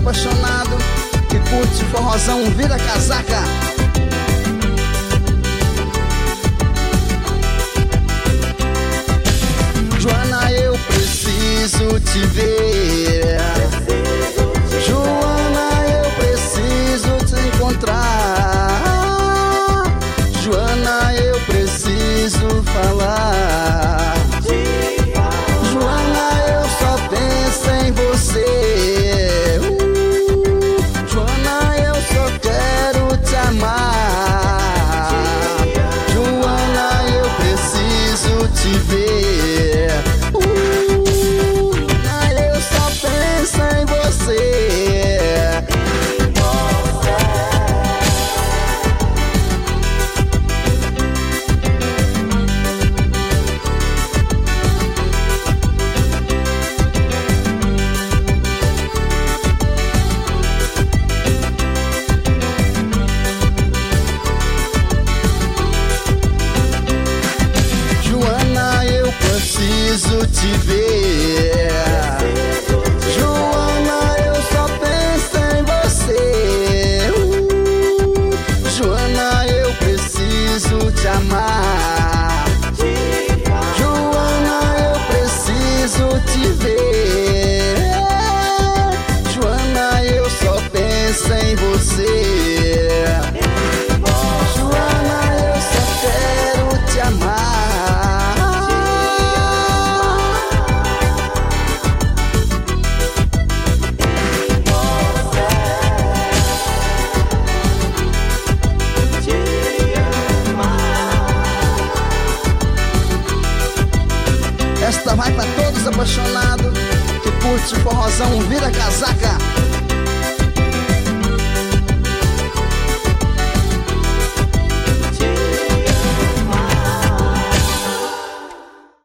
apaixonados que curte forrozão, vira casaca. Joana, eu preciso te ver. Joana, eu preciso te encontrar. Joana, eu preciso falar. Joana, eu só penso em você. Joana, eu só quero te amar. Joana, eu preciso te ver. Eu só penso em você. Preciso te ver. Joana, eu só penso em você. Joana, eu preciso te amar. Joana, eu preciso te ver. Joana, eu só penso em você. Joana, eu só quero te amar. Esta vai pra todos apaixonados que curte forrozão, vira casaca.